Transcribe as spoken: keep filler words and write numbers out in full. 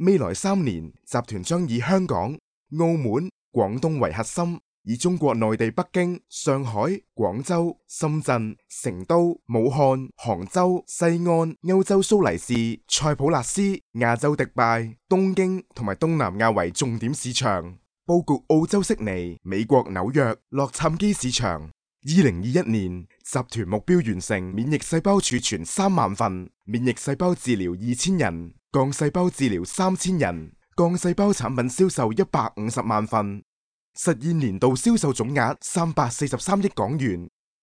未來三年，集團將以香港、澳門、廣東為核心，以中國內地北京、上海、廣州、深圳、成都、武漢、杭州、西安、歐洲蘇黎世、塞浦路斯、亞洲迪拜、東京同埋東南亞為重點市場，佈局澳洲悉尼、美國紐約、洛杉磯市場。二零二一年，集團目標完成免疫細胞儲存三萬份，免疫細胞治療二千人，幹細胞治療三千人，幹細胞產品銷售一百五十萬份，實現年度銷售總額三百四十三億港元，